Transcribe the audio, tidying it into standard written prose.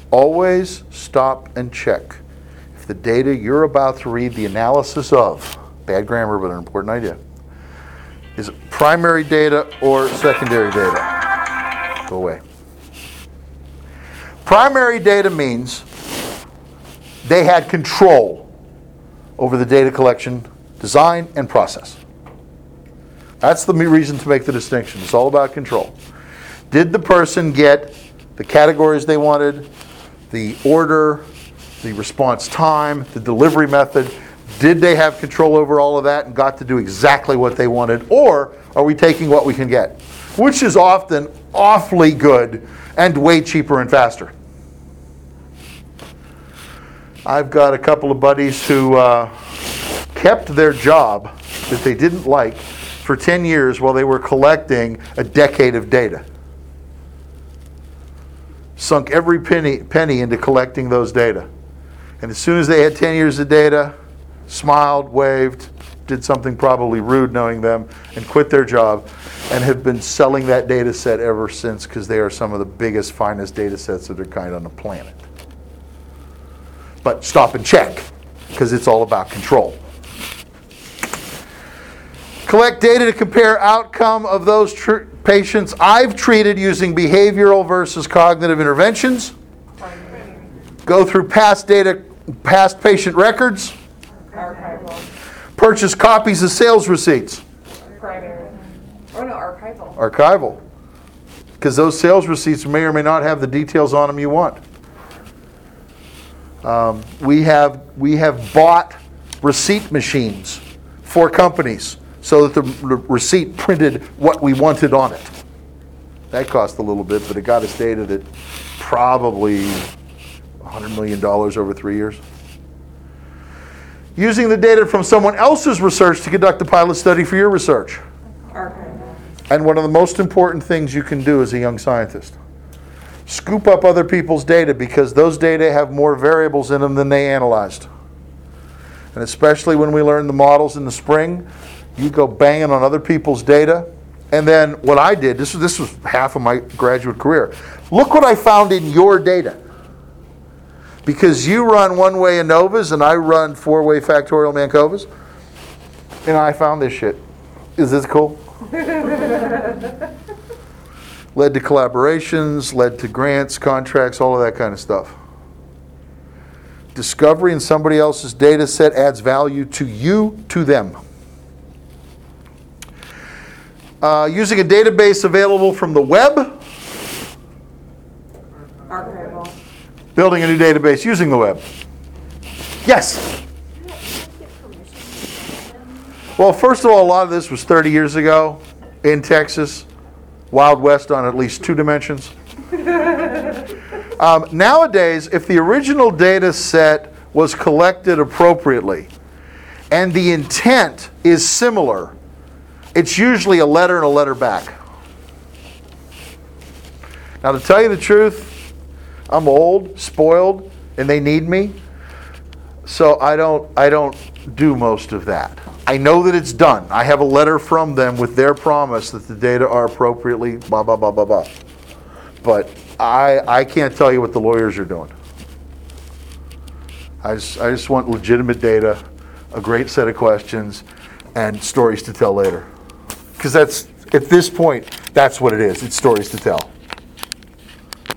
Always stop and check if the data you're about to read the analysis of, bad grammar but an important idea, is primary data or secondary data. Go away. Primary data means they had control over the data collection, design, and process. That's the reason to make the distinction. It's all about control. Did the person get the categories they wanted, the order, the response time, the delivery method? Did they have control over all of that and got to do exactly what they wanted? Or are we taking what we can get? Which is often awfully good and way cheaper and faster. I've got a couple of buddies who kept their job that they didn't like for 10 years while they were collecting a decade of data. Sunk every penny into collecting those data. And as soon as they had 10 years of data, smiled, waved, did something probably rude knowing them, and quit their job, and have been selling that data set ever since because they are some of the biggest, finest data sets of their kind on the planet. But stop and check, because it's all about control. Collect data to compare outcome of those patients I've treated using behavioral versus cognitive interventions. Go through past patient records. Archival. Purchase copies of sales receipts. Primary. Oh no, archival. Archival. Because those sales receipts may or may not have the details on them you want. We have bought receipt machines for companies so that the receipt printed what we wanted on it. That cost a little bit, but it got us data that probably $100 million over 3 years. Using the data from someone else's research to conduct a pilot study for your research. Archival. And one of the most important things you can do as a young scientist, scoop up other people's data, because those data have more variables in them than they analyzed. And especially when we learn the models in the spring, you go banging on other people's data. And then what I did, this was half of my graduate career. Look what I found in your data. Because you run one-way ANOVAs and I run four-way factorial Mankovas. And I found this shit. Is this cool? Led to collaborations, led to grants, contracts, all of that kind of stuff. Discovery in somebody else's data set adds value to you, to them. Using a database available from the web. Archival. Building a new database using the web. Yes? Well, first of all, a lot of this was 30 years ago in Texas. Wild West on at least 2 dimensions. Nowadays, if the original data set was collected appropriately and the intent is similar, it's usually a letter and a letter back. Now, to tell you the truth, I'm old, spoiled, and they need me, so I don't do most of that. I know that it's done. I have a letter from them with their promise that the data are appropriately blah, blah, blah, blah, blah. But I can't tell you what the lawyers are doing. I just want legitimate data, a great set of questions, and stories to tell later. Because that's, at this point, that's what it is. It's stories to tell.